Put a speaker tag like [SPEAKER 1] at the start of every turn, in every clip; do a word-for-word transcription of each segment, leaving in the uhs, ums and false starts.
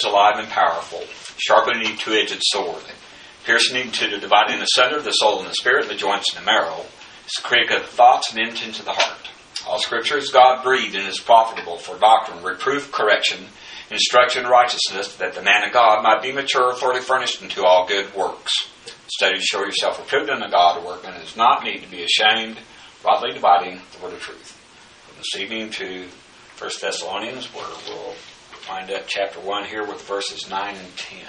[SPEAKER 1] is alive and powerful, sharper than any two-edged sword, piercing to the dividing asunder of the soul and the spirit, the joints and the marrow, is the critic of the thoughts and intents of the heart. All Scripture is God-breathed and is profitable for doctrine, reproof, correction, instruction, and righteousness, that the man of God might be mature, thoroughly furnished unto all good works. Study to show yourself approved unto God, a workman does not need to be ashamed, rightly dividing the word of truth. From this evening to First Thessalonians, where we'll find up chapter one here with verses nine and ten.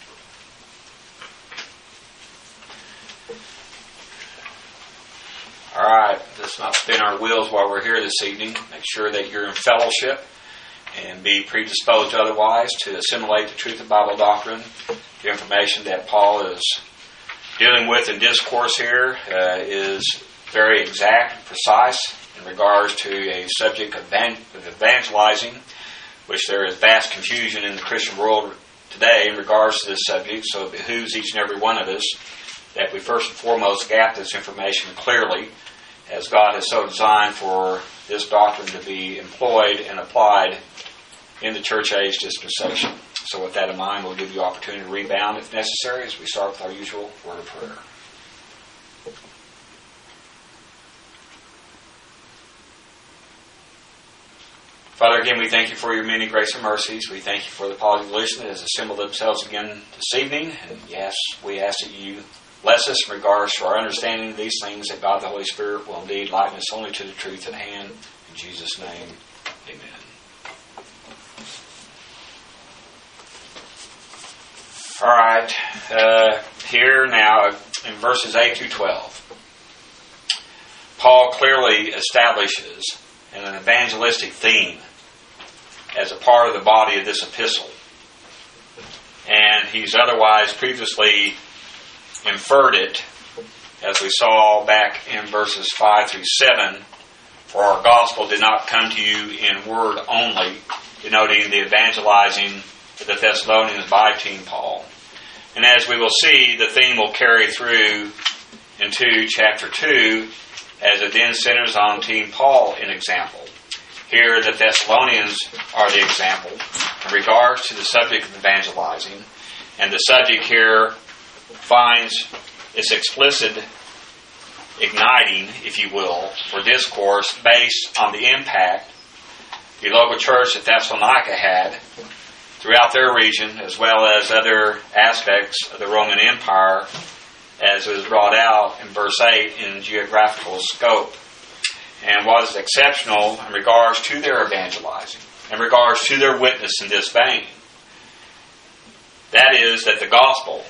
[SPEAKER 1] All right, let's not spin our wheels while we're here this evening. Make sure that you're in fellowship and be predisposed otherwise to assimilate the truth of Bible doctrine. The information that Paul is dealing with in discourse here uh, is very exact and precise in regards to a subject of evangelizing, which there is vast confusion in the Christian world today in regards to this subject, so it behooves each and every one of us that we first and foremost gap this information clearly, as God has so designed for this doctrine to be employed and applied in the church age dispensation. So with that in mind, we'll give you opportunity to rebound if necessary as we start with our usual word of prayer. Father, again, we thank you for your many grace and mercies. We thank you for the polyglution that has assembled themselves again this evening. And yes, we ask that you bless us in regards to our understanding of these things, that God the Holy Spirit will indeed lighten us only to the truth at hand. In Jesus' name, amen. All right, uh, here now in verses eight through twelve, Paul clearly establishes an evangelistic theme as a part of the body of this epistle. And he's otherwise previously inferred it, as we saw back in verses five through seven, for our gospel did not come to you in word only, denoting the evangelizing of the Thessalonians by Teen Paul. And as we will see, the theme will carry through into chapter two, as it then centers on Teen Paul in example. Here, the Thessalonians are the example in regards to the subject of evangelizing. And the subject here finds its explicit igniting, if you will, for discourse based on the impact the local church at Thessalonica had throughout their region, as well as other aspects of the Roman Empire, as it was brought out in verse eight in geographical scope. And was exceptional in regards to their evangelizing, in regards to their witness in this vein. That is, that the gospel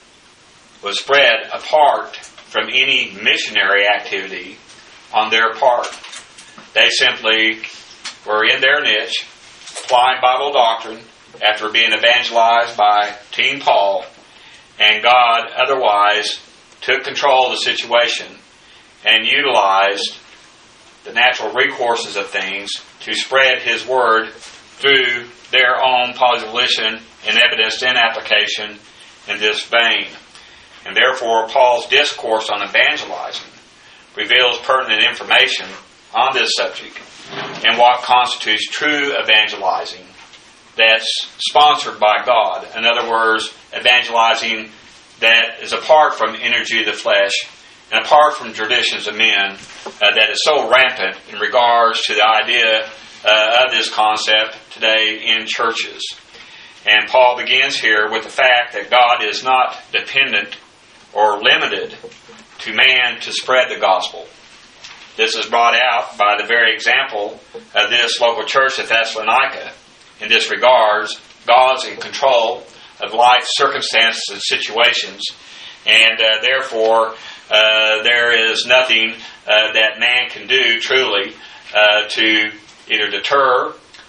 [SPEAKER 1] was spread apart from any missionary activity on their part. They simply were in their niche, applying Bible doctrine after being evangelized by Teen Paul, and God otherwise took control of the situation and utilized the natural recourses of things to spread His Word through their own polyglution and evidence and application in this vein. And therefore, Paul's discourse on evangelizing reveals pertinent information on this subject and what constitutes true evangelizing that's sponsored by God. In other words, evangelizing that is apart from energy of the flesh and apart from traditions of men, uh, that is so rampant in regards to the idea uh, of this concept today in churches. And Paul begins here with the fact that God is not dependent or limited to man to spread the gospel. This is brought out by the very example of this local church at Thessalonica. In this regards, God's in control of life circumstances and situations, and uh, therefore uh, there is nothing uh, that man can do truly uh, to either deter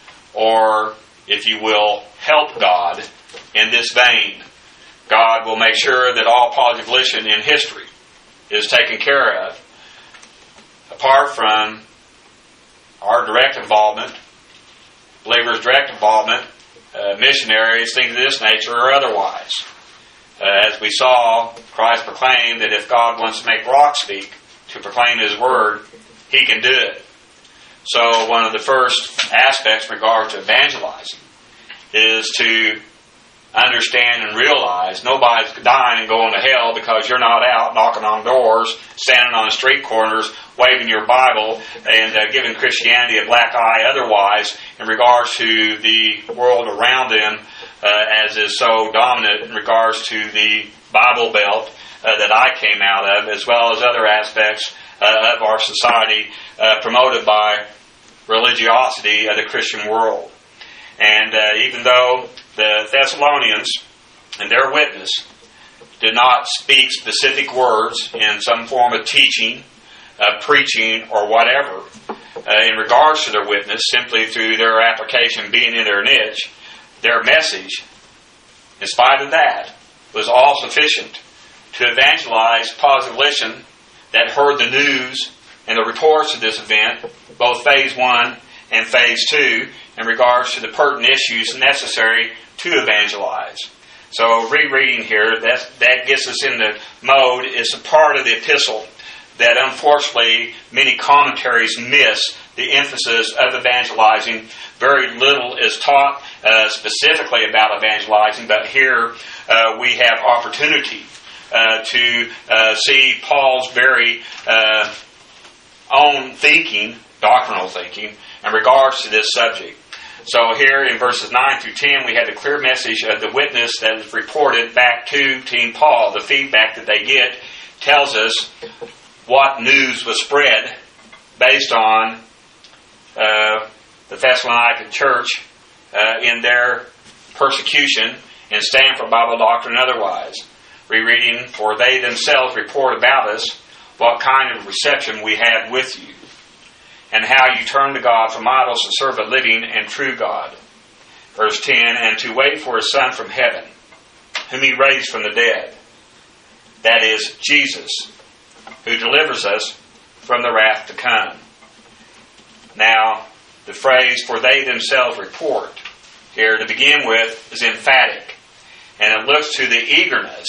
[SPEAKER 1] or, if you will, help God in this vein. God will make sure that all polyglution in history is taken care of, apart from our direct involvement, believers' direct involvement, uh, missionaries, things of this nature, or otherwise. Uh, as we saw, Christ proclaimed that if God wants to make rocks speak to proclaim His Word, He can do it. So one of the first aspects in regard to evangelizing is to understand and realize nobody's dying and going to hell because you're not out knocking on doors, standing on street corners, waving your Bible, and uh, giving Christianity a black eye otherwise in regards to the world around them, uh, as is so dominant in regards to the Bible Belt uh, that I came out of, as well as other aspects uh, of our society uh, promoted by religiosity of the Christian world. And uh, even though the Thessalonians and their witness did not speak specific words in some form of teaching, uh, preaching, or whatever, uh, in regards to their witness, simply through their application being in their niche, their message, in spite of that, was all sufficient to evangelize Positivelition that heard the news and the reports of this event, both phase one and phase two, in regards to the pertinent issues necessary to evangelize. So rereading here, that, that gets us in the mode. It's a part of the epistle that unfortunately many commentaries miss the emphasis of evangelizing. Very little is taught uh, specifically about evangelizing, but here uh, we have opportunity uh, to uh, see Paul's very uh, own thinking, doctrinal thinking, in regards to this subject. So here in verses nine through ten, we had the clear message of the witness that is reported back to Team Paul. The feedback that they get tells us what news was spread based on uh, the Thessalonican church uh, in their persecution and stand for Bible doctrine otherwise. Rereading, for they themselves report about us what kind of reception we had with you, and how you turn to God from idols to serve a living and true God. Verse ten, and to wait for His Son from heaven, whom He raised from the dead, that is, Jesus, who delivers us from the wrath to come. Now, the phrase, for they themselves report, here to begin with, is emphatic, and it looks to the eagerness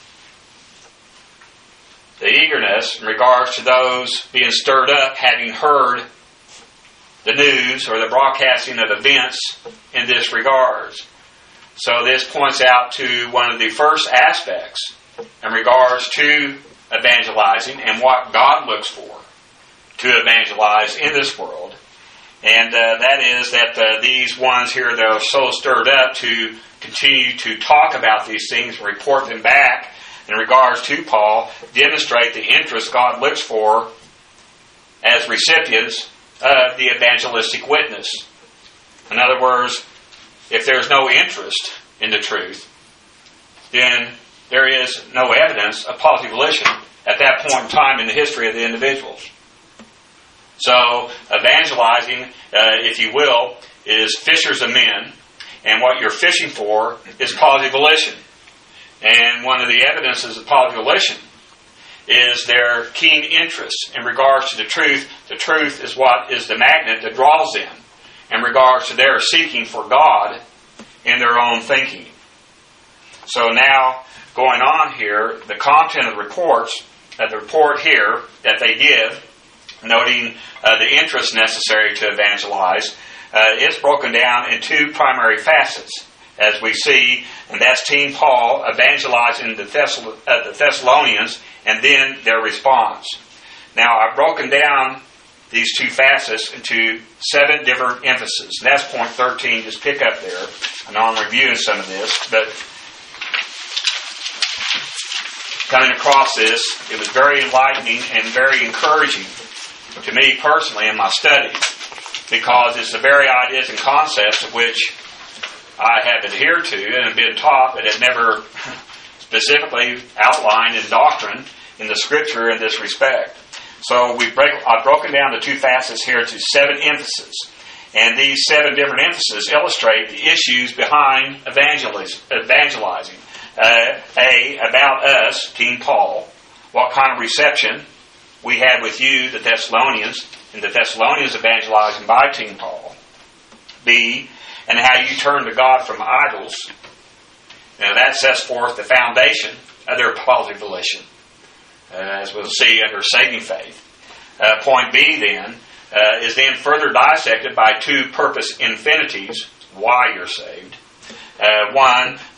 [SPEAKER 1] The eagerness in regards to those being stirred up, having heard the news or the broadcasting of events in this regards. So this points out to one of the first aspects in regards to evangelizing and what God looks for to evangelize in this world. And uh, that is that uh, these ones here that are so stirred up to continue to talk about these things and report them back in regards to Paul, demonstrate the interest God looks for as recipients of the evangelistic witness. In other words, if there's no interest in the truth, then there is no evidence of Positivelition at that point in time in the history of the individuals. So, evangelizing, uh, if you will, is fishers of men, and what you're fishing for is Positivelition. And one of the evidences of Positivelition is their keen interest in regards to the truth. The truth is what is the magnet that draws them in regards to their seeking for God in their own thinking. So now, going on here, the content of the reports, of the report here that they give, noting uh, the interest necessary to evangelize, uh, is broken down in two primary facets, as we see, and that's Team Paul evangelizing the, Thessal- uh, the Thessalonians, and then their response. Now, I've broken down these two facets into seven different emphases. And that's point thirteen, just pick up there. I know I'm reviewing some of this, but coming across this, it was very enlightening and very encouraging to me personally in my study, because it's the very ideas and concepts of which I have adhered to and have been taught, but have never specifically outlined in doctrine in the Scripture in this respect. So we break, I've broken down the two facets here to seven emphases. And these seven different emphases illustrate the issues behind evangelism, evangelizing. Uh, A, about us, Team Paul, what kind of reception we had with you, the Thessalonians, and the Thessalonians evangelizing by Team Paul. B, and how you turn to God from idols. Now that sets forth the foundation of their Positivelition, uh, as we'll see under saving faith. Uh, point B then uh, is then further dissected by two purpose infinities, why you're saved. Uh, one,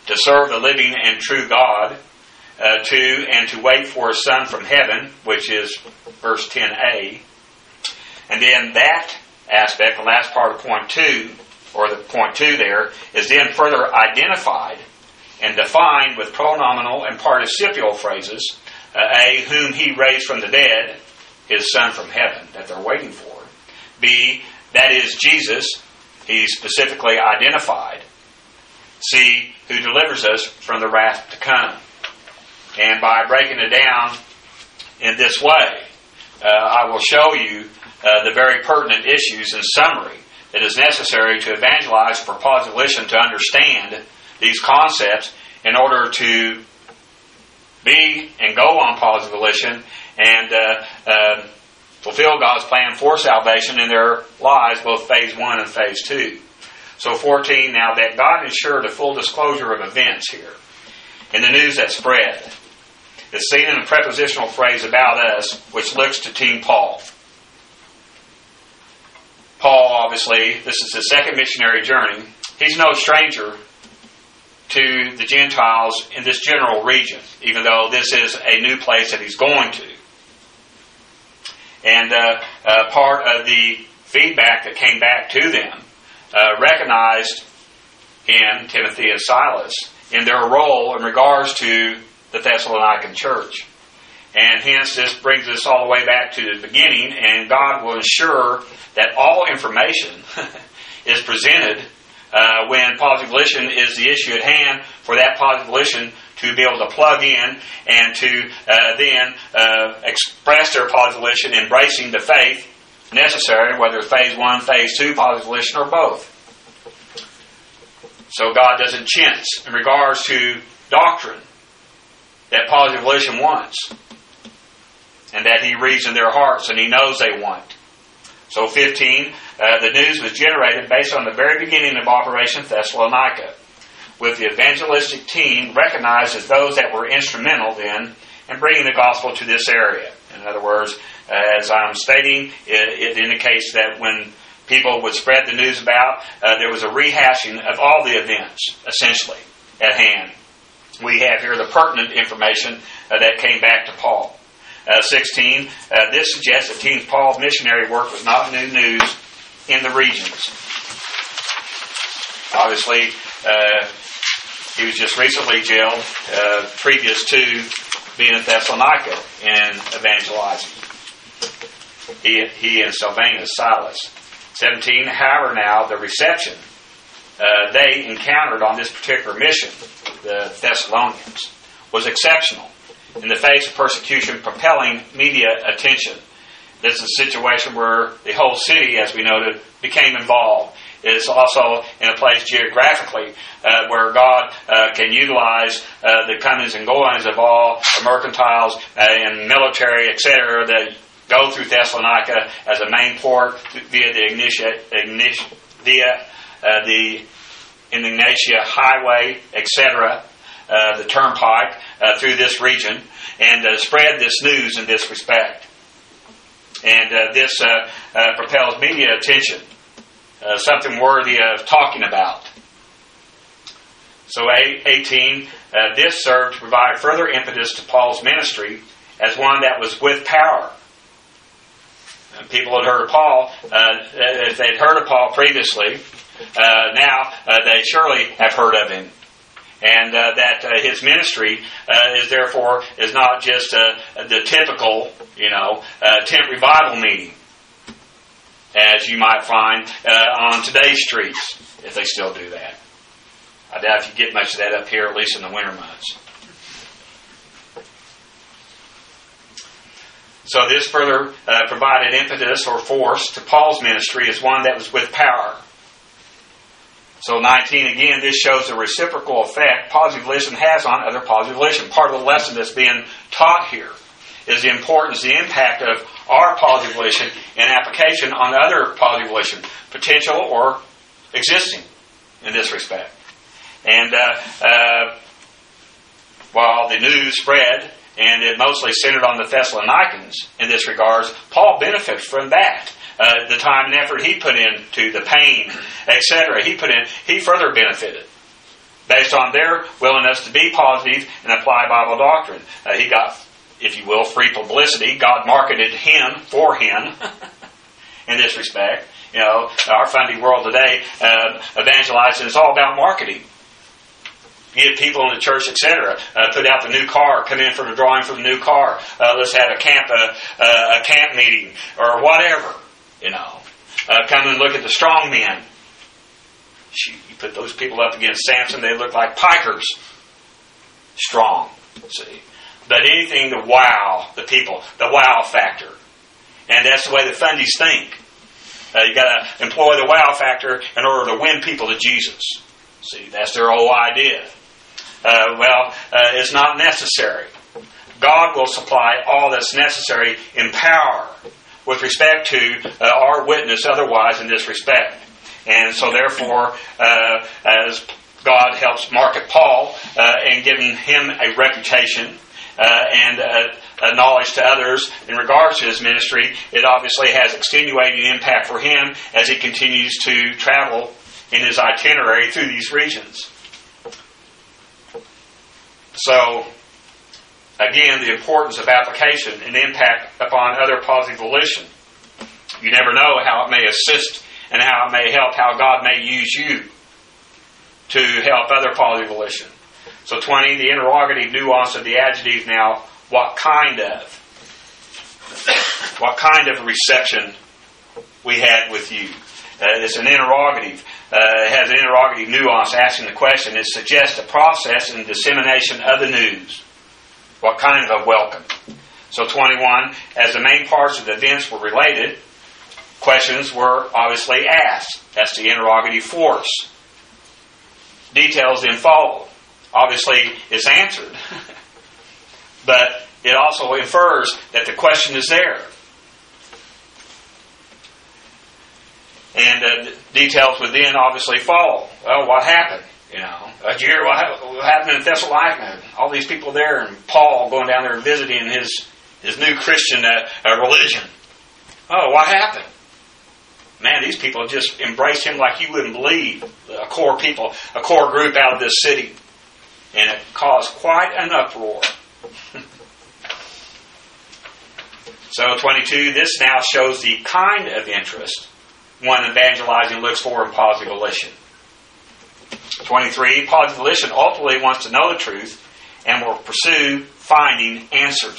[SPEAKER 1] to serve the living and true God, uh, to and to wait for His Son from heaven, which is verse ten a. And then that aspect, the last part of point two, or the point two there, is then further identified and defined with pronominal and participial phrases. Uh, A, whom He raised from the dead, His Son from heaven, that they're waiting for. B, that is Jesus, He's specifically identified. C, who delivers us from the wrath to come. And by breaking it down in this way, uh, I will show you uh, the very pertinent issues in summary that is necessary to evangelize for positivelition to understand these concepts in order to be and go on positivelition and uh, uh, fulfill God's plan for salvation in their lives, both phase one and phase two. So fourteen, now that God ensured a full disclosure of events here in the news that spread. It's seen in a prepositional phrase about us, which looks to Team Paul. Paul, obviously, this is his second missionary journey. He's no stranger to the Gentiles in this general region, even though this is a new place that he's going to. And uh, uh, part of the feedback that came back to them uh, recognized in Timothy and Silas in their role in regards to the Thessalonican church. And hence this brings us all the way back to the beginning, and God will ensure that all information is presented uh, when positivelition is the issue at hand, for that positivelition to be able to plug in and to uh, then uh, express their positivelition, embracing the faith necessary, whether it's phase one, phase two, positivelition, or both. So God doesn't chintz in regards to doctrine that positivelition wants, and that He reads in their hearts and He knows they want. So fifteen, uh, the news was generated based on the very beginning of Operation Thessalonica, with the evangelistic team recognized as those that were instrumental then in bringing the gospel to this area. In other words, uh, as I'm stating, it, it indicates that when people would spread the news about, uh, there was a rehashing of all the events, essentially, at hand. We have here the pertinent information uh, that came back to Paul. Uh, sixteen, uh, this suggests that Team Paul's missionary work was not new news in the regions. Obviously, uh, he was just recently jailed, uh, previous to being in Thessalonica and evangelizing. He, he and Silvanus, Silas. seventeen, however now, the reception uh, they encountered on this particular mission, the Thessalonians, was exceptional in the face of persecution, propelling media attention. This is a situation where the whole city, as we noted, became involved. It's also in a place geographically uh, where God uh, can utilize uh, the comings and goings of all the mercantiles uh, and military, et cetera, that go through Thessalonica as a main port via the Ignatia, Ignatia, via uh, the Ignatia Highway, et cetera, uh, the turnpike uh, through this region, and uh, spread this news in this respect. And uh, this uh, uh, propels media attention, uh, something worthy of talking about. So eighteen, uh, this served to provide further impetus to Paul's ministry as one that was with power. And people had heard of Paul, uh, if they'd heard of Paul previously, uh, now uh, they surely have heard of him. And uh, that uh, his ministry uh, is therefore is not just uh, the typical, you know, uh, tent revival meeting, as you might find uh, on today's streets, if they still do that. I doubt if you get much of that up here, at least in the winter months. So this further uh, provided impetus or force to Paul's ministry as one that was with power. So nineteen, again, this shows the reciprocal effect positivelition has on other positivelition. Part of the lesson that's being taught here is the importance, the impact of our positivelition and application on other positivelition, potential or existing in this respect. And uh, uh, while the news spread, and it mostly centered on the Thessalonians in this regards, Paul benefited from that. Uh, the time and effort he put into the pain, et cetera, he put in, he further benefited based on their willingness to be positive and apply Bible doctrine. Uh, he got, if you will, free publicity. God marketed him for him in this respect. You know, our funding world today, uh, evangelizing is all about marketing. Get people in the church, et cetera. Uh, put out the new car. Come in for the drawing for the new car. Uh, let's have a camp, uh, uh, a camp meeting, or whatever. You know, uh, come and look at the strong men. Shoot, you put those people up against Samson, they look like pikers. Strong, see. But anything to wow the people, the wow factor, and that's the way the fundies think. Uh, you got to employ the wow factor in order to win people to Jesus. See, that's their whole idea. Uh, well, uh, it's not necessary. God will supply all that's necessary in power with respect to uh, our witness otherwise in this respect. And so therefore, uh, as God helps market Paul uh, and giving him a reputation uh, and uh, a knowledge to others in regards to his ministry, it obviously has extenuating impact for him as he continues to travel in his itinerary through these regions. So, again, the importance of application and impact upon other positive volition. You never know how it may assist and how it may help, how God may use you to help other positive volition. So twenty, the interrogative nuance of the adjective now, what kind of? What kind of reception we had with you? Uh, it's an interrogative. Uh, it has an interrogative nuance asking the question. It suggests a process and dissemination of the news. What kind of a welcome? So twenty-one, as the main parts of the events were related, questions were obviously asked. That's the interrogative force. Details then follow. Obviously, it's answered. But it also infers that the question is there. And uh, details would then obviously follow. Well, what happened? You know, uh, did you hear what, ha- what happened in Thessalonica? All these people there, and Paul going down there and visiting his his new Christian uh, uh, religion. Oh, what happened? Man, these people just embraced him like you wouldn't believe. A core people, a core group out of this city, and it caused quite an uproar. So, twenty-two. This now shows the kind of interest one evangelizing looks for in positive volition. twenty-three. Positive volition ultimately wants to know the truth and will pursue finding answers.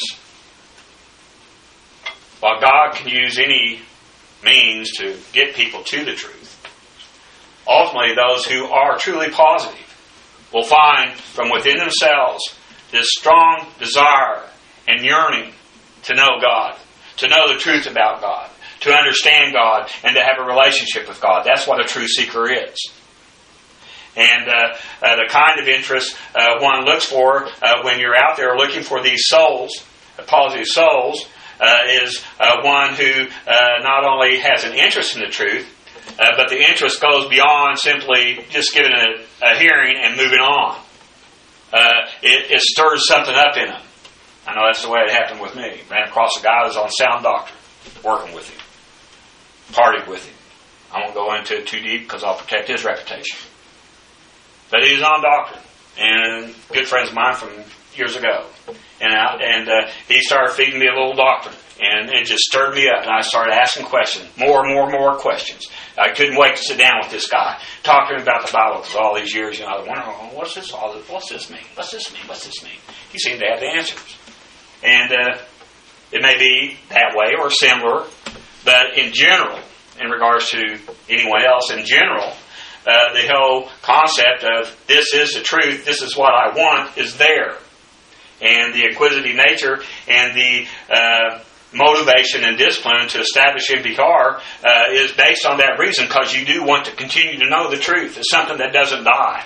[SPEAKER 1] While God can use any means to get people to the truth, ultimately those who are truly positive will find from within themselves this strong desire and yearning to know God, to know the truth about God, to understand God, and to have a relationship with God. That's what a true seeker is. And uh, uh, the kind of interest uh, one looks for uh, when you're out there looking for these souls, uh, positive souls, uh, is uh, one who uh, not only has an interest in the truth, uh, but the interest goes beyond simply just giving a, a hearing and moving on. Uh, it, it stirs something up in them. I know that's the way it happened with me. Ran across a guy who was on sound doctrine, working with him, partied with him. I won't go into it too deep because I'll protect his reputation. But he was on doctrine, and good friends of mine from years ago. And I, and uh, he started feeding me a little doctrine, and it just stirred me up. And I started asking questions, more and more and more questions. I couldn't wait to sit down with this guy, talk to him about the Bible, because all these years, you know, I was wondering, oh, what's this all? What's this mean? What's this mean? What's this mean? He seemed to have the answers, and uh, it may be that way or similar, but in general, in regards to anyone else, in general. Uh, the whole concept of this is the truth, this is what I want, is there. And the inquisitive nature and the uh, motivation and discipline to establish M B R uh, is based on that reason, because you do want to continue to know the truth. It's something that doesn't die.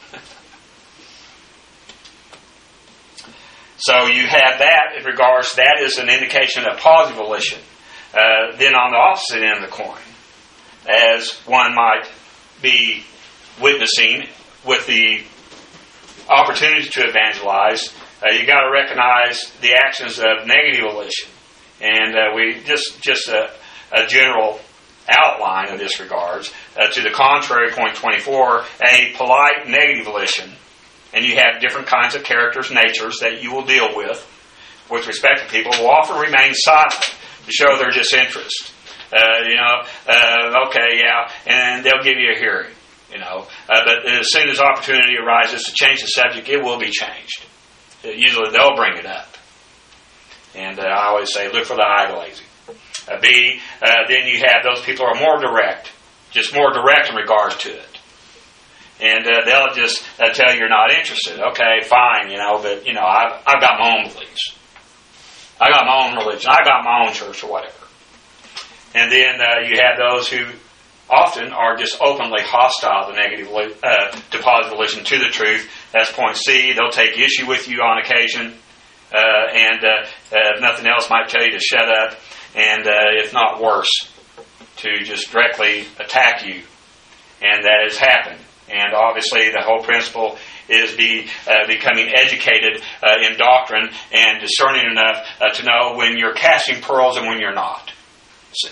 [SPEAKER 1] So you have that in regards, that is an indication of positive volition. Uh, then on the opposite end of the coin, as one might be witnessing with the opportunity to evangelize, uh, you got to recognize the actions of negative volition, and uh, we just just a, a general outline of this regards. Uh, to the contrary, point twenty-four, a polite negative volition, and you have different kinds of characters, natures that you will deal with with respect to people, will often remain silent to show their disinterest. Uh, you know, uh, okay, yeah, and they'll give you a hearing, you know. Uh, but as soon as opportunity arises to change the subject, it will be changed. Uh, usually they'll bring it up. And uh, I always say, look for the idolizing. Uh, B, uh, then you have those people who are more direct, just more direct in regards to it. And uh, they'll just uh, tell you you're not interested. Okay, fine, you know, but, you know, I've, I've got my own beliefs. I got my own religion. I got my own church or whatever. And then uh, you have those who often are just openly hostile to negative, uh, to positive religion, to the truth. That's point C. They'll take issue with you on occasion. Uh, and uh, uh, if nothing else, might tell you to shut up. And uh, if not worse, to just directly attack you. And that has happened. And obviously the whole principle is be uh, becoming educated uh, in doctrine and discerning enough uh, to know when you're casting pearls and when you're not. See?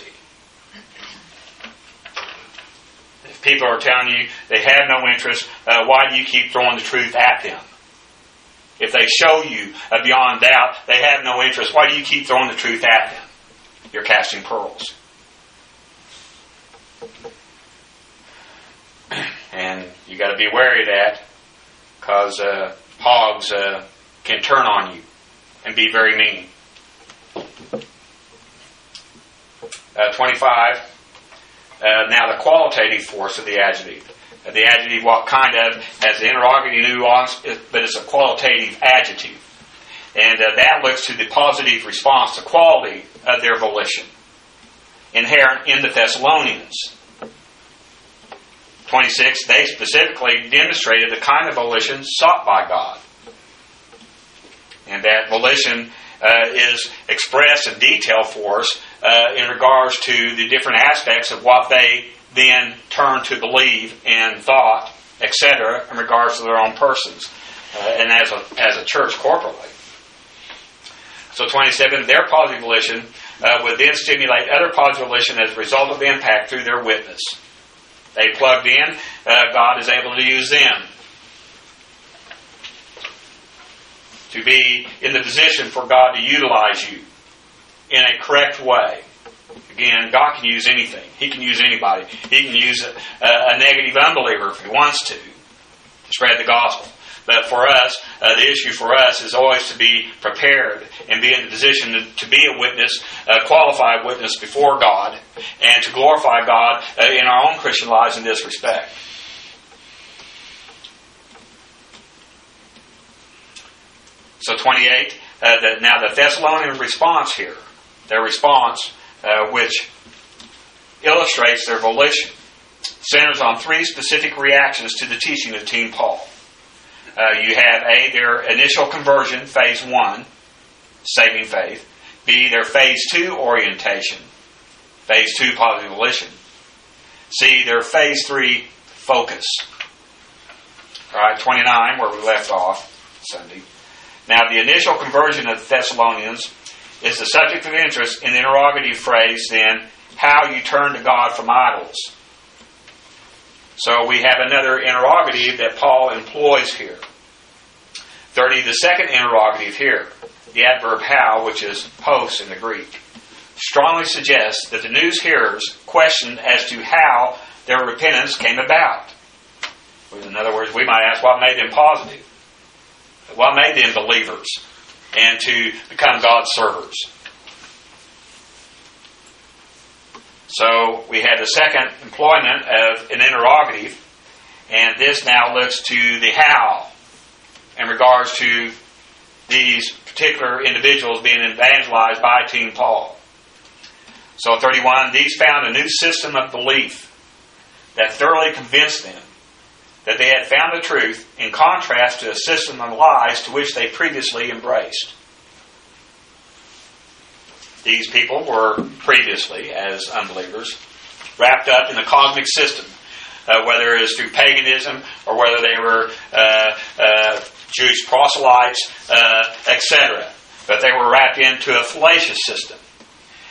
[SPEAKER 1] If people are telling you they have no interest, uh, why do you keep throwing the truth at them? If they show you uh, beyond doubt they have no interest, why do you keep throwing the truth at them? You're casting pearls. And you got to be wary of that, because uh, hogs uh, can turn on you and be very mean. Uh, twenty-five. Uh, now the qualitative force of the adjective. Uh, the adjective, what kind of, has the interrogative nuance, but it's a qualitative adjective. And uh, that looks to the positive response, the quality of their volition, inherent in the Thessalonians. twenty-six, they specifically demonstrated the kind of volition sought by God. And that volition uh, is expressed in detail for us uh, in regards to the different aspects of what they then turned to believe and thought, et cetera, in regards to their own persons uh, and as a, as a church corporately. So twenty-seven, their positive volition uh, would then stimulate other positive volition as a result of impact through their witness. They plugged in, uh, God is able to use them to be in the position for God to utilize you in a correct way. Again, God can use anything. He can use anybody. He can use a, a negative unbeliever if He wants to, to spread the gospel. But for us, uh, the issue for us is always to be prepared and be in the position to, to be a witness, a qualified witness before God, and to glorify God uh, in our own Christian lives in this respect. So twenty-eight, uh, the, now the Thessalonian response here, their response, uh, which illustrates their volition, centers on three specific reactions to the teaching of Team Paul. Uh, you have A, their initial conversion, phase one, saving faith. B, their phase two orientation, phase two, positive volition. C, their phase three, focus. All right, twenty-nine, where we left off Sunday. Now, the initial conversion of the Thessalonians is the subject of interest in the interrogative phrase, then, how you turn to God from idols. So we have another interrogative that Paul employs here. thirty, the second interrogative here, the adverb how, which is pos in the Greek, strongly suggests that the news hearers questioned as to how their repentance came about. In other words, we might ask what made them positive, what made them believers, and to become God's servers. So we had the second employment of an interrogative, and this now looks to the how in regards to these particular individuals being evangelized by Team Paul. So thirty-one, these found a new system of belief that thoroughly convinced them that they had found the truth, in contrast to a system of lies to which they previously embraced. These people were previously, as unbelievers, wrapped up in the cosmic system, uh, whether it was through paganism or whether they were uh, uh, Jewish proselytes, uh, et cetera. But they were wrapped into a fallacious system.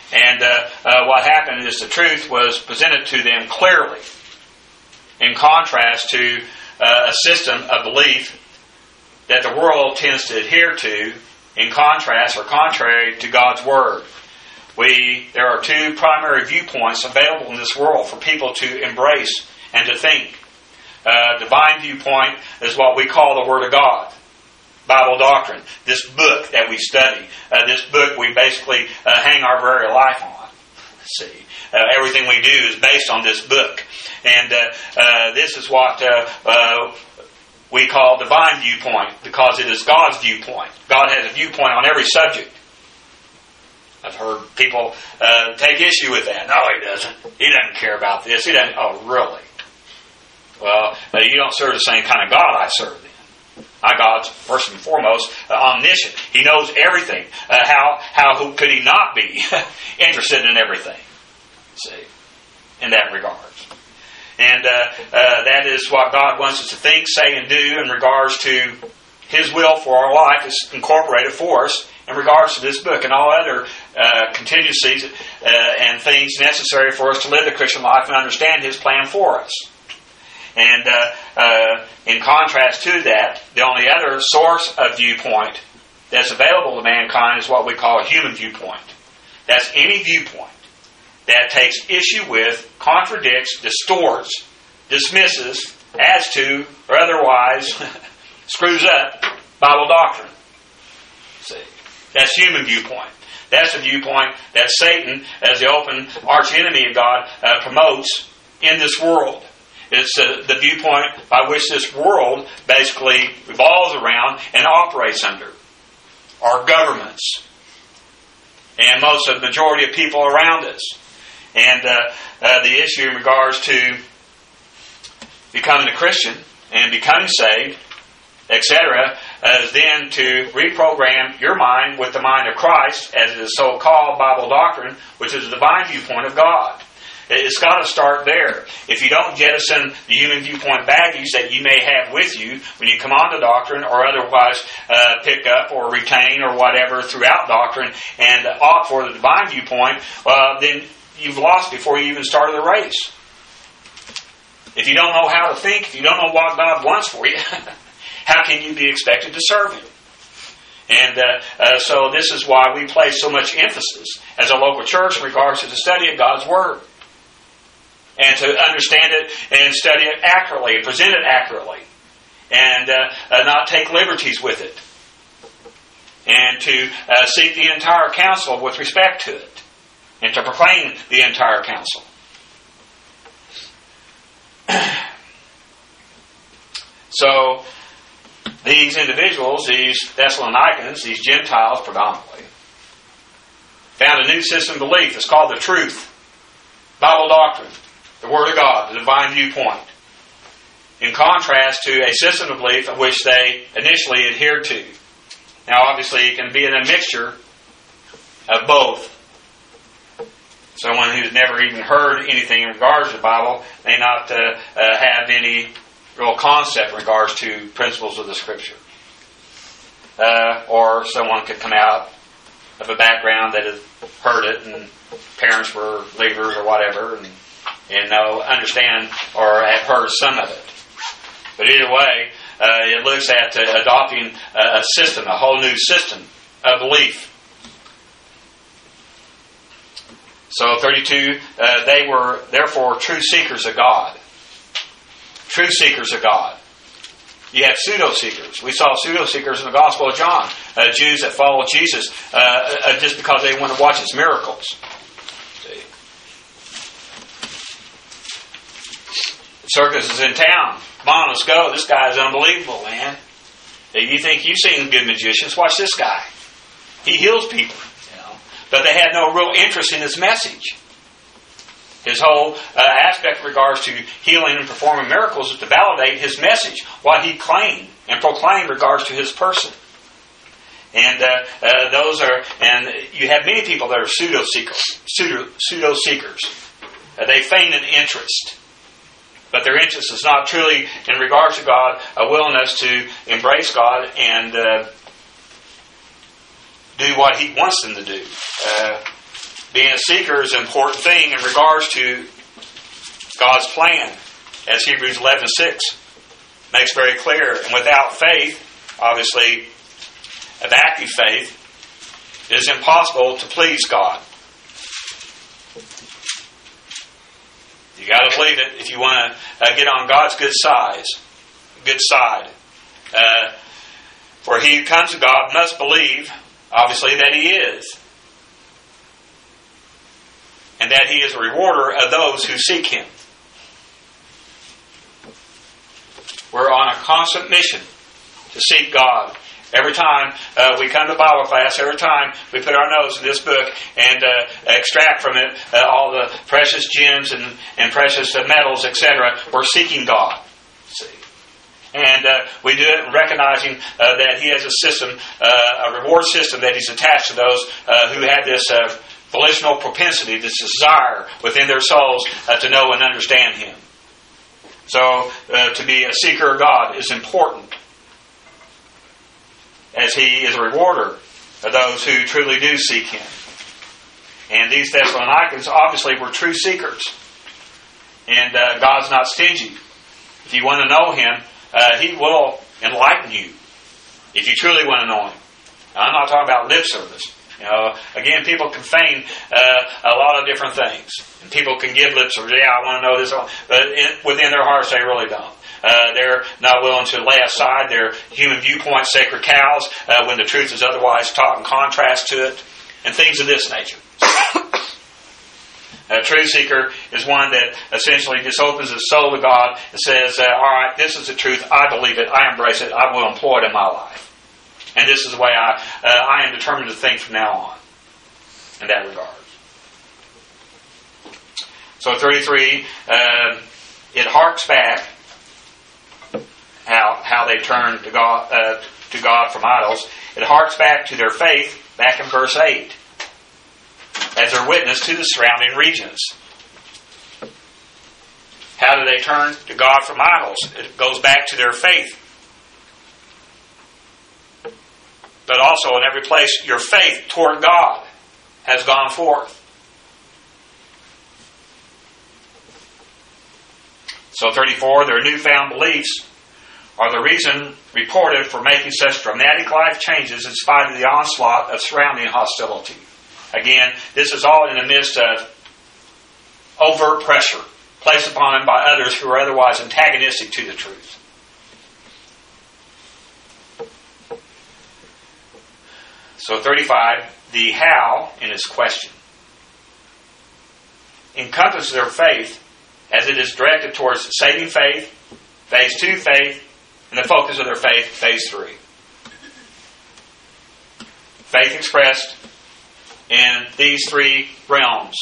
[SPEAKER 1] And uh, uh, what happened is the truth was presented to them clearly, in contrast to uh, a system of belief that the world tends to adhere to, in contrast or contrary to God's Word. We there are two primary viewpoints available in this world for people to embrace and to think. Uh, divine viewpoint is what we call the Word of God, Bible doctrine. This book that we study, uh, this book we basically uh, hang our very life on. See, uh, everything we do is based on this book, and uh, uh, this is what uh, uh, we call divine viewpoint, because it is God's viewpoint. God has a viewpoint on every subject. I've heard people uh, take issue with that. No, he doesn't. He doesn't care about this. He doesn't. Oh, really? Well, uh, you don't serve the same kind of God I serve then. My God's, first and foremost, uh, omniscient. He knows everything. Uh, how how who could he not be interested in everything? See, in that regard. And uh, uh, that is what God wants us to think, say, and do in regards to His will for our life is incorporated for us in regards to this book and all other uh, contingencies uh, and things necessary for us to live the Christian life and understand His plan for us. And uh, uh, in contrast to that, the only other source of viewpoint that's available to mankind is what we call a human viewpoint. That's any viewpoint that takes issue with, contradicts, distorts, dismisses, adds to, or otherwise screws up Bible doctrine. See, that's human viewpoint. That's the viewpoint that Satan, as the open arch enemy of God, uh, promotes in this world. It's uh, the viewpoint by which this world basically revolves around and operates under. Our governments and most of the majority of people around us. And uh, uh, the issue in regards to becoming a Christian and becoming saved, et cetera, is then to reprogram your mind with the mind of Christ, as it is so-called Bible doctrine, which is the divine viewpoint of God. It's got to start there. If you don't jettison the human viewpoint baggage that you may have with you when you come onto doctrine, or otherwise uh, pick up or retain or whatever throughout doctrine, and opt for the divine viewpoint, uh, then you've lost before you even started the race. If you don't know how to think, if you don't know what God wants for you, how can you be expected to serve Him? And uh, uh, so this is why we place so much emphasis as a local church in regards to the study of God's Word. And to understand it and study it accurately, and present it accurately. And uh, uh, not take liberties with it. And to uh, seek the entire counsel with respect to it. And to proclaim the entire counsel. So, these individuals, these Thessalonians, these Gentiles predominantly, found a new system of belief. It's called the truth. Bible doctrine. The Word of God, the divine viewpoint. In contrast to a system of belief of which they initially adhered to. Now obviously it can be in a mixture of both. Someone who's never even heard anything in regards to the Bible may not uh, uh, have any real concept in regards to principles of the Scripture. Uh, or someone could come out of a background that has heard it and parents were believers or whatever, and and know, understand, or have heard some of it. But either way, uh, it looks at uh, adopting a, a system, a whole new system of belief. So thirty-two, uh, they were therefore true seekers of God. True seekers of God. You have pseudo-seekers. We saw pseudo-seekers in the Gospel of John. Uh, Jews that followed Jesus uh, uh, just because they want to watch His miracles. Circus is in town. Come on, let's go. This guy is unbelievable, man. You think you've seen good magicians? Watch this guy. He heals people. You know? But they had no real interest in his message. His whole uh, aspect in regards to healing and performing miracles is to validate his message, what he claimed and proclaimed in regards to his person. And uh, uh, those are, and you have many people that are pseudo seekers, pseudo pseudo seekers. Uh, they feign an interest. But their interest is not truly in regards to God, a willingness to embrace God and uh, do what He wants them to do. Uh, being a seeker is an important thing in regards to God's plan, as Hebrews eleven six makes very clear. And without faith, obviously, of active faith, it is impossible to please God. You got to believe it if you want to uh, get on God's good size, good side. Uh, for he who comes to God must believe, obviously, that He is, and that He is a rewarder of those who seek Him. We're on a constant mission to seek God. Every time uh, we come to Bible class, every time we put our nose in this book and uh, extract from it uh, all the precious gems and, and precious uh, metals, et cetera, we're seeking God. See? And uh, we do it recognizing uh, that He has a system, uh, a reward system that He's attached to those uh, who have this uh, volitional propensity, this desire within their souls uh, to know and understand Him. So uh, to be a seeker of God is important, as He is a rewarder of those who truly do seek Him. And these Thessalonians obviously were true seekers. And uh, God's not stingy. If you want to know Him, uh, He will enlighten you. If you truly want to know Him. Now, I'm not talking about lip service. You know, again, people can feign uh, a lot of different things. And people can give lip service. Yeah, I want to know this. But in, within their hearts, they really don't. Uh, they're not willing to lay aside their human viewpoint, sacred cows, uh, when the truth is otherwise taught in contrast to it, and things of this nature. A true seeker is one that essentially just opens his soul to God and says, uh, all right, this is the truth. I believe it. I embrace it. I will employ it in my life. And this is the way I, uh, I am determined to think from now on in that regard. So thirty-three, uh, it harks back How, how they turned to God, uh, to God from idols. It harks back to their faith, back in verse eight, as their witness to the surrounding regions. How do they turn to God from idols? It goes back to their faith. But also in every place, your faith toward God has gone forth. So thirty-four, their newfound beliefs are the reason reported for making such dramatic life changes in spite of the onslaught of surrounding hostility. Again, this is all in the midst of overt pressure placed upon them by others who are otherwise antagonistic to the truth. So thirty-five, the how in its question encompasses their faith as it is directed towards saving faith, phase two faith, and the focus of their faith, phase three. Faith expressed in these three realms.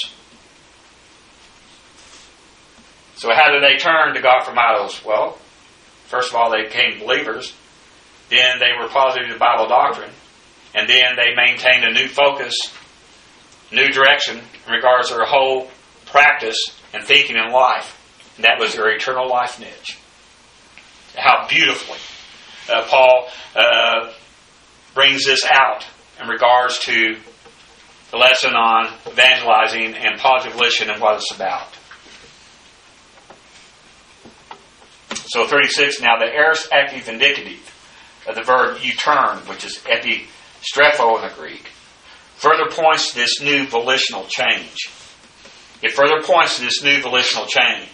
[SPEAKER 1] So how did they turn to God from idols? Well, first of all, they became believers. Then they were positive to Bible doctrine. And then they maintained a new focus, new direction in regards to their whole practice and thinking in life. And that was their eternal life niche. How beautifully uh, Paul uh, brings this out in regards to the lesson on evangelizing and positive volition and what it's about. So thirty-six, now the aorist active indicative of the verb you turn, which is epistrepho in the Greek, further points to this new volitional change. It further points to this new volitional change.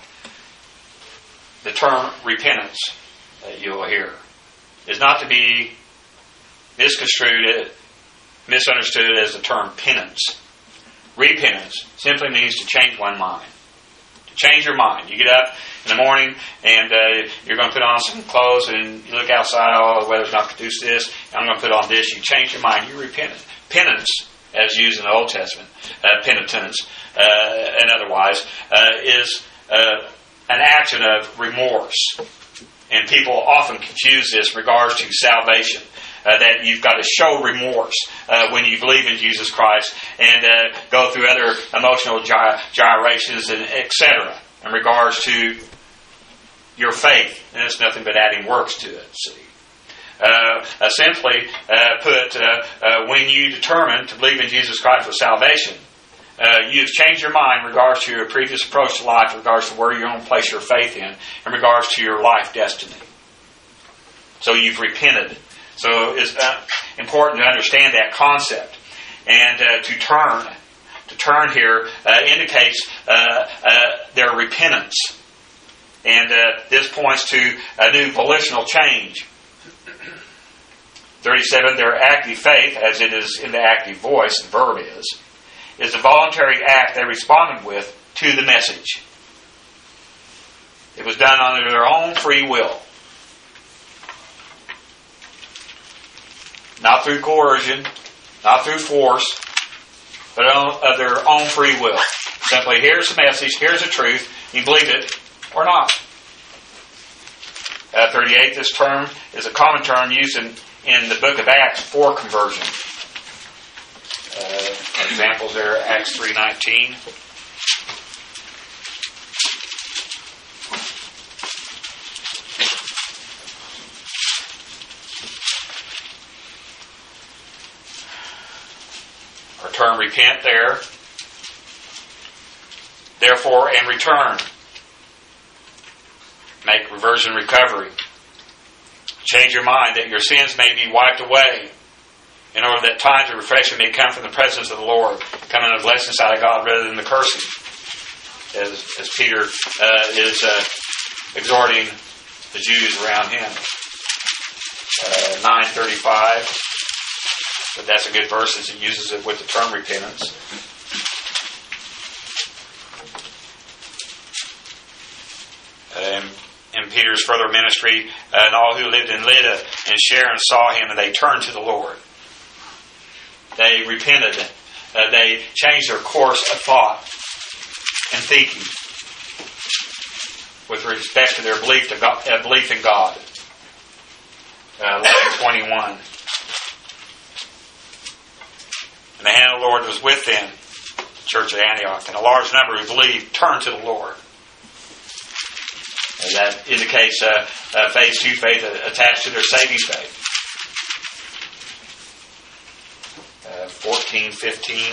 [SPEAKER 1] The term repentance that you will hear is not to be misconstrued, misunderstood as the term penance. Repentance simply means to change one mind. To change your mind. You get up in the morning and uh, you're going to put on some clothes and you look outside, oh, the weather's not conducive to this, I'm going to put on this. You change your mind. You repent. Penance, as used in the Old Testament, uh, penitence, uh, and otherwise, uh, is uh, an action of remorse. And people often confuse this in regards to salvation. Uh, that you've got to show remorse uh, when you believe in Jesus Christ and uh, go through other emotional gy- gyrations and et cetera in regards to your faith. And it's nothing but adding works to it, see. Uh, uh, simply uh, put, uh, uh, when you determine to believe in Jesus Christ for salvation, uh, you've changed your mind in regards to your previous approach to life, in regards to where you're going to place your faith in, in regards to your life destiny. So you've repented. So it's uh, important to understand that concept. And uh, to turn, to turn here uh, indicates uh, uh, their repentance. And uh, this points to a new volitional change. thirty-seven, their active faith, as it is in the active voice, the verb is, is a voluntary act they responded with to the message. It was done under their own free will. Not through coercion, not through force, but of their own free will. Simply, here's the message, here's the truth, you believe it or not. Uh, thirty-eight, this term is a common term used in, in the book of Acts for conversion. Uh, examples there, Acts three nineteen. Our term repent there. Therefore, and return. Make reversion recovery. Change your mind that your sins may be wiped away, in order that times of refreshing may come from the presence of the Lord, coming a blessing side of God rather than the cursing. As, as Peter uh, is uh, exhorting the Jews around him. Uh, nine thirty-five. But that's a good verse as it uses it with the term repentance. Um, in Peter's further ministry, uh, and all who lived in Lydda and Sharon saw him, and they turned to the Lord. They repented. Uh, they changed their course of thought and thinking with respect to their belief, to God, uh, belief in God. Uh, eleven twenty-one. And the hand of the Lord was with them, the church at Antioch, and a large number who believed turned to the Lord. And that indicates uh, uh, faith to faith attached to their saving faith. Uh, fourteen fifteen.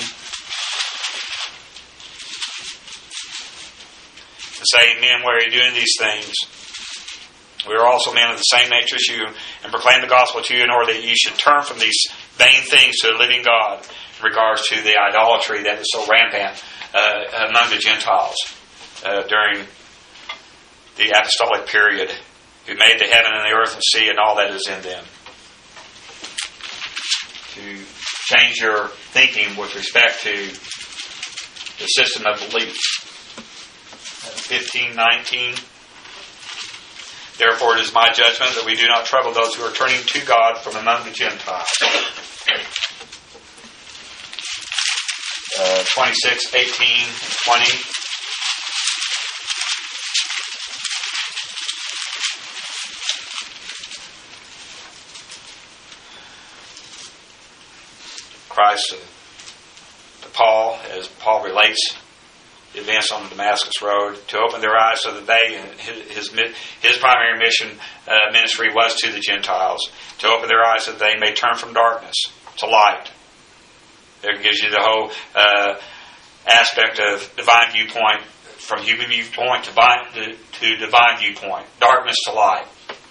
[SPEAKER 1] And saying, men, why are you doing these things? We are also men of the same nature as you, and proclaim the gospel to you in order that you should turn from these vain things to the living God, in regards to the idolatry that is so rampant uh, among the Gentiles uh, during the apostolic period, who made the heaven and the earth and sea and all that is in them. To change your thinking with respect to the system of belief. fifteen nineteen. Therefore it is my judgment that we do not trouble those who are turning to God from among the Gentiles. Uh, twenty-six eighteen twenty. Christ to, to Paul, as Paul relates the events on the Damascus Road, to open their eyes so that they, his his, his primary mission uh, ministry was to the Gentiles, to open their eyes so that they may turn from darkness to light. There gives you the whole uh, aspect of divine viewpoint, from human viewpoint to divine, to, to divine viewpoint, darkness to light.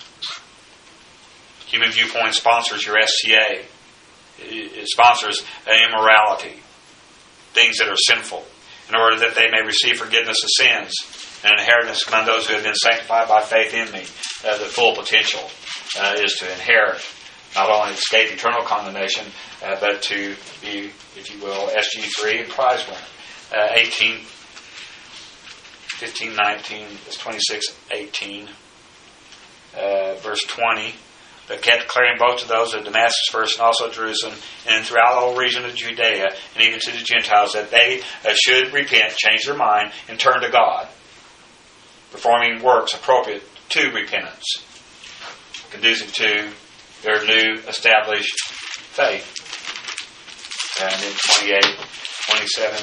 [SPEAKER 1] Human viewpoint sponsors your S T A. It sponsors immorality, things that are sinful, in order that they may receive forgiveness of sins and inheritance among those who have been sanctified by faith in me. Uh, the full potential uh, is to inherit, not only escape eternal condemnation, uh, but to be, if you will, S G three and prize winner. Uh, eighteen, fifteen, nineteen, it's twenty-six, eighteen, uh, verse twenty. But kept declaring both to those of Damascus first and also Jerusalem, and throughout the whole region of Judea, and even to the Gentiles, that they uh, should repent, change their mind, and turn to God, performing works appropriate to repentance, conducive to their new established faith. And then twenty-eight, twenty-seven.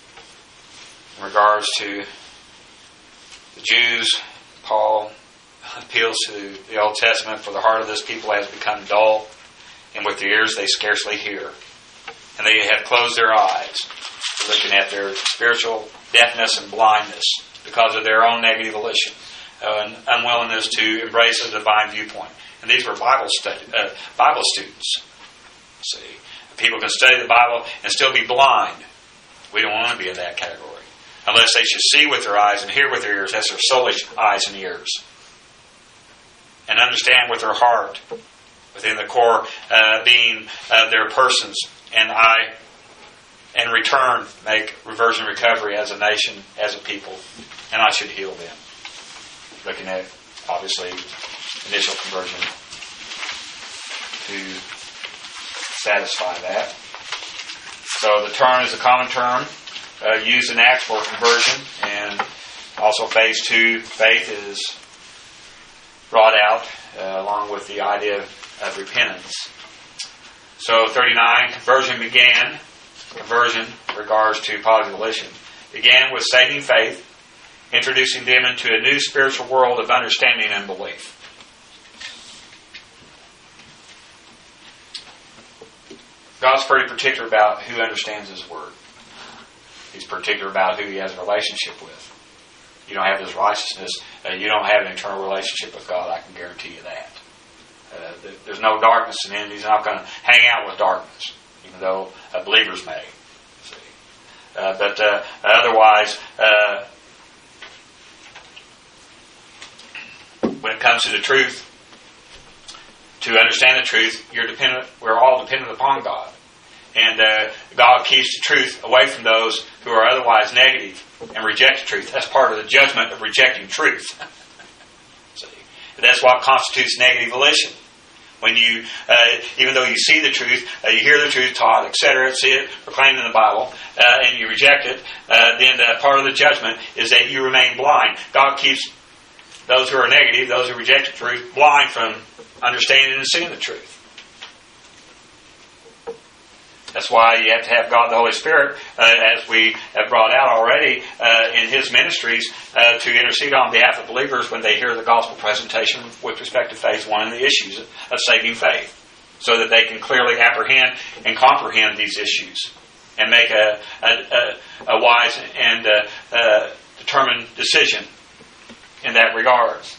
[SPEAKER 1] In regards to the Jews, Paul appeals to the Old Testament, for the heart of this people has become dull, and with their ears they scarcely hear. And they have closed their eyes, looking at their spiritual deafness and blindness because of their own negative volition, uh, and unwillingness to embrace a divine viewpoint. And these were Bible study, uh, Bible students. See, people can study the Bible and still be blind. We don't want to be in that category. Unless they should see with their eyes and hear with their ears. That's their soulish eyes and ears. And understand with their heart, within the core uh, being of their persons. And I, in return, make reversion recovery as a nation, as a people. And I should heal them. Looking at, obviously, initial conversion to satisfy that. So the term is a common term uh, used in Acts for conversion, and also phase two, faith, is brought out uh, along with the idea of, of repentance. So thirty-nine, conversion began, conversion in regards to positive volition, began with saving faith, introducing them into a new spiritual world of understanding and belief. God's pretty particular about who understands His Word. He's particular about who He has a relationship with. You don't have His righteousness. Uh, you don't have an eternal relationship with God. I can guarantee you that. Uh, there's no darkness in Him. He's not going to hang out with darkness, even though uh, believers may. See? Uh, but uh, otherwise, uh, when it comes to the truth, to understand the truth, you're dependent. We're all dependent upon God. And uh, God keeps the truth away from those who are otherwise negative and reject the truth. That's part of the judgment of rejecting truth. See? That's what constitutes negative volition. When you, uh, even though you see the truth, uh, you hear the truth taught, et cetera, see it proclaimed in the Bible, uh, and you reject it, uh, then uh, part of the judgment is that you remain blind. God keeps those who are negative, those who reject the truth, blind from understanding and seeing the truth. That's why you have to have God the Holy Spirit, uh, as we have brought out already uh, in His ministries, uh, to intercede on behalf of believers when they hear the gospel presentation with respect to phase one and the issues of saving faith, so that they can clearly apprehend and comprehend these issues and make a, a, a, a wise and uh, uh, determined decision in that regards.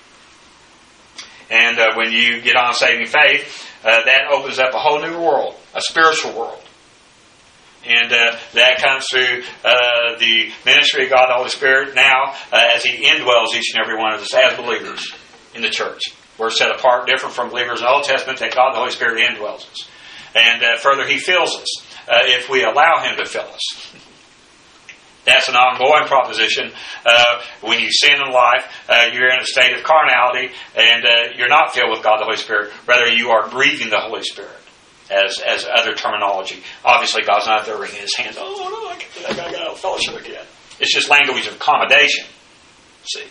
[SPEAKER 1] And uh, when you get on saving faith, uh, that opens up a whole new world, a spiritual world. And uh, that comes through uh, the ministry of God the Holy Spirit now, uh, as He indwells each and every one of us as believers in the church. We're set apart, different from believers in the Old Testament, that God the Holy Spirit indwells us. And uh, further, He fills us uh, if we allow Him to fill us. That's an ongoing proposition. Uh, when you sin in life, uh, you're in a state of carnality, and uh, you're not filled with God the Holy Spirit. Rather, you are grieving the Holy Spirit, as as other terminology. Obviously, God's not there wringing His hands. Oh, no, I can't, I got to get out of fellowship again. It's just language of accommodation. See,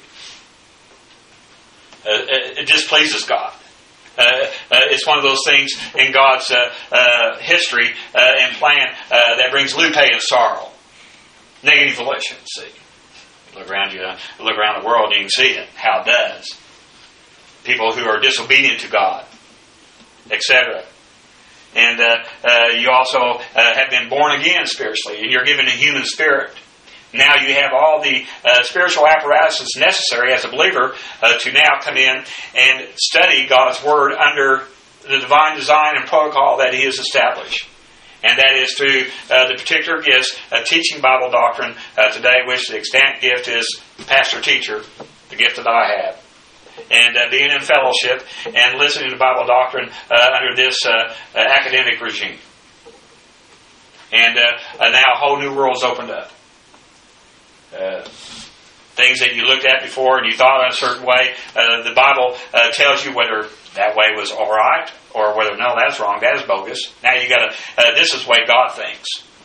[SPEAKER 1] uh, it displeases God. Uh, uh, it's one of those things in God's uh, uh, history uh, and plan uh, that brings lupe and sorrow. Negative volition, see. You look around you, you look around the world and you can see it, how it does. People who are disobedient to God, et cetera. And uh, uh, you also uh, have been born again spiritually, and you're given a human spirit. Now you have all the uh, spiritual apparatuses necessary as a believer uh, to now come in and study God's Word under the divine design and protocol that He has established. And that is through uh, the particular gifts of teaching Bible doctrine uh, today, which the extant gift is pastor-teacher, the gift that I have. And uh, being in fellowship and listening to Bible doctrine uh, under this uh, uh, academic regime. And uh, uh, now a whole new world's opened up. Uh, things that you looked at before and you thought in a certain way, uh, the Bible uh, tells you whether that way was all right, or whether, no, that's wrong, that is bogus. Now you got to, uh, this is the way God thinks.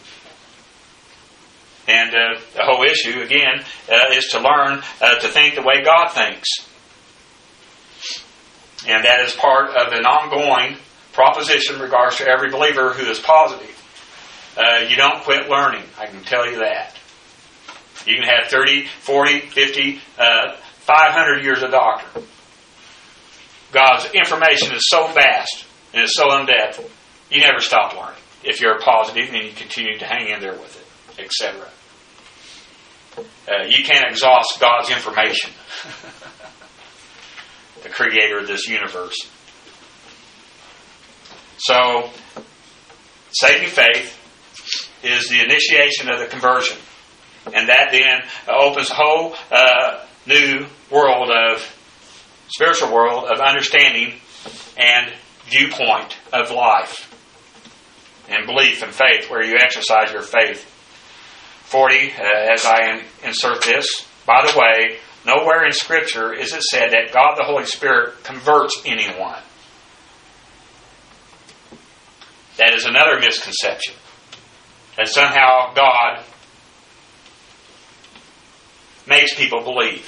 [SPEAKER 1] And uh, the whole issue, again, uh, is to learn uh, to think the way God thinks. And that is part of an ongoing proposition in regards to every believer who is positive. Uh, you don't quit learning, I can tell you that. You can have thirty, forty, fifty, uh, five hundred years of doctrine. God's information is so vast and it's so in-depth, you never stop learning. If you're positive and you continue to hang in there with it, et cetera. Uh, you can't exhaust God's information. The creator of this universe. So, saving faith is the initiation of the conversion. And that then opens a whole uh, new world of, spiritual world of understanding and viewpoint of life. And belief and faith, where you exercise your faith. forty, uh, as I insert this, by the way, nowhere in Scripture is it said that God the Holy Spirit converts anyone. That is another misconception. That somehow God makes people believe.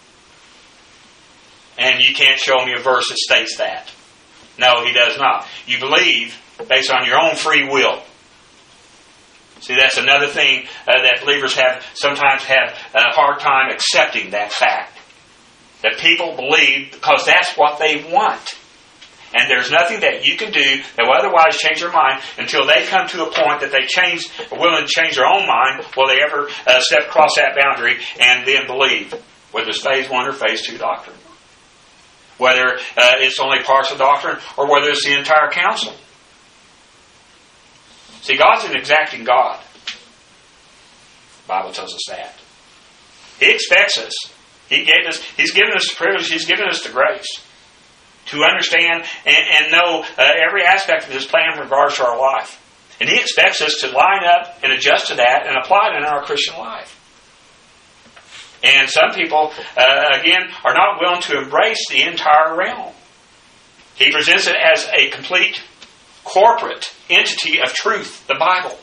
[SPEAKER 1] And you can't show me a verse that states that. No, He does not. You believe based on your own free will. See, that's another thing uh, that believers have sometimes have a hard time accepting that fact. That people believe because that's what they want. And there's nothing that you can do that will otherwise change their mind until they come to a point that they change, are willing to change their own mind. Will they ever uh, step across that boundary and then believe? Whether it's phase one or phase two doctrine. Whether uh, it's only partial doctrine or whether it's the entire counsel. See, God's an exacting God. The Bible tells us that. He expects us. He gave us. He's given us the privilege. He's given us the grace to understand and, and know uh, every aspect of His plan in regards to our life. And He expects us to line up and adjust to that and apply it in our Christian life. And some people, uh, again, are not willing to embrace the entire realm. He presents it as a complete corporate entity of truth, the Bible.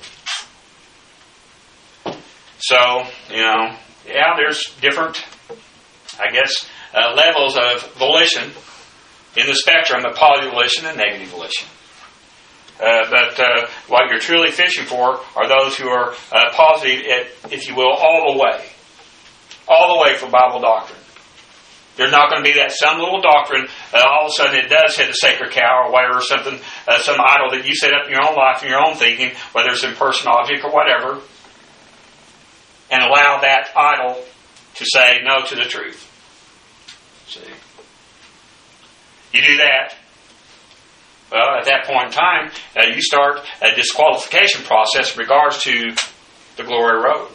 [SPEAKER 1] So, you know, yeah, there's different, I guess, uh, levels of volition in the spectrum of positive volition and negative volition. Uh, but uh, what you're truly fishing for are those who are uh, positive, at, if you will, all the way. All the way for Bible doctrine. There's not going to be that some little doctrine, uh, all of a sudden it does hit a sacred cow or whatever, something, uh, some idol that you set up in your own life and your own thinking, whether it's in person, object, or whatever, and allow that idol to say no to the truth. See? You do that, well, at that point in time, uh, you start a disqualification process in regards to the glory road.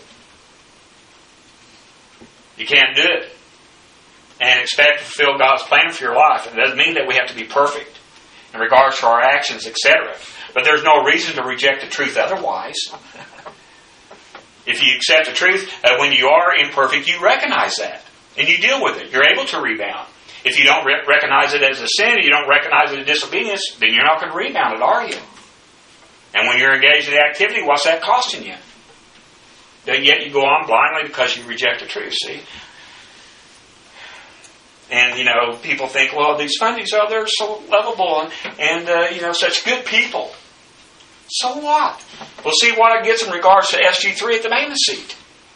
[SPEAKER 1] You can't do it and expect to fulfill God's plan for your life. It doesn't mean that we have to be perfect in regards to our actions, et cetera. But there's no reason to reject the truth otherwise. If you accept the truth, uh, when you are imperfect, you recognize that. And you deal with it. You're able to rebound. If you don't re- recognize it as a sin, you don't recognize it as disobedience, then you're not going to rebound it, are you? And when you're engaged in the activity, what's that costing you? But yet you go on blindly because you reject the truth, see? And, you know, people think, well, these fundies, oh, they're so lovable and, and uh, you know, such good people. So what? We'll see what it gets in regards to S G three at the Bema seat.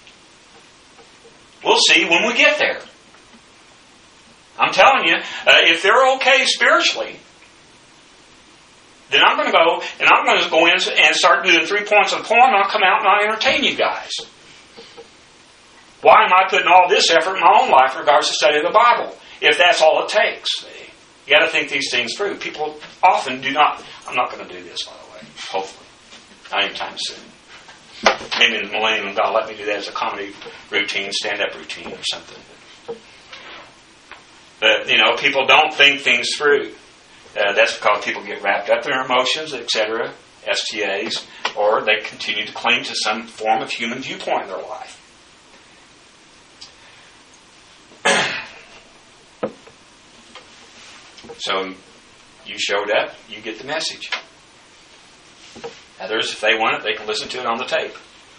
[SPEAKER 1] We'll see when we get there. I'm telling you, uh, if they're okay spiritually, then I'm going to go and I'm going to go in and start doing three points of the poem, and I'll come out and I'll entertain you guys. Why am I putting all this effort in my own life in regards to study of the Bible? If that's all it takes. You got to think these things through. People often do not. I'm not going to do this, by the way. Hopefully. Not anytime soon. Maybe in the millennium God let me do that as a comedy routine, stand-up routine or something. But, you know, people don't think things through. Uh, that's because people get wrapped up in their emotions, et cetera, S T As, or they continue to cling to some form of human viewpoint in their life. So, you showed up, you get the message. Others, if they want it, they can listen to it on the tape.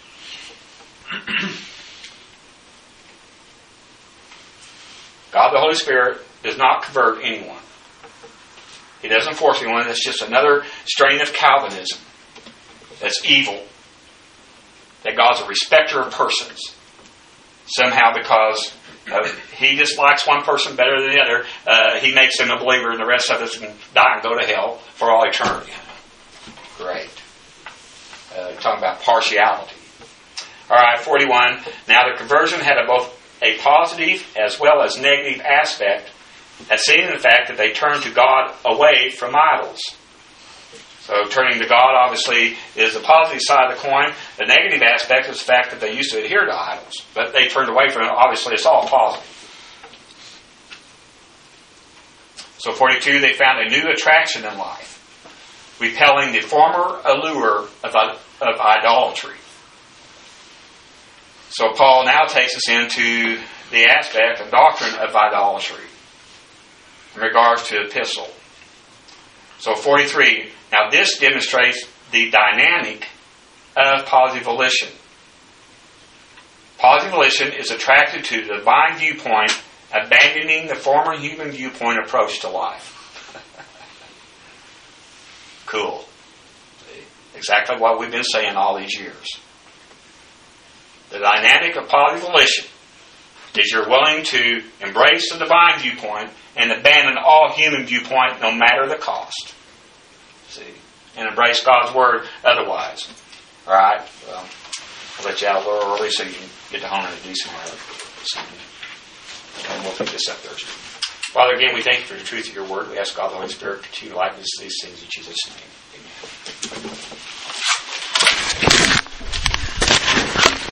[SPEAKER 1] God the Holy Spirit does not convert anyone. He doesn't force anyone. That's just another strain of Calvinism. That's evil. That God's a respecter of persons. Somehow because Uh, he just likes one person better than the other. Uh, he makes him a believer, and the rest of us can die and go to hell for all eternity. Great. Uh, talking about partiality. All right, forty-one. Now the conversion had a, both a positive as well as negative aspect, as seen in the fact that they turned to God away from idols. So turning to God, obviously, is the positive side of the coin. The negative aspect is the fact that they used to adhere to idols. But they turned away from it. Obviously, it's all positive. So forty-two, they found a new attraction in life, repelling the former allure of, of idolatry. So Paul now takes us into the aspect of doctrine of idolatry in regards to the epistle. So forty-three, now this demonstrates the dynamic of positive volition. Positive volition is attracted to the divine viewpoint, abandoning the former human viewpoint approach to life. Cool. Exactly what we've been saying all these years. The dynamic of positive volition is you're willing to embrace the divine viewpoint and abandon all human viewpoint no matter the cost. See? And embrace God's Word otherwise. Alright? Well, I'll let you out a little early so you can get to home in a decent way. And we'll pick this up Thursday. Father, again, we thank you for the truth of your Word. We ask God the Holy Spirit to continue to lighten these things in Jesus' name. Amen.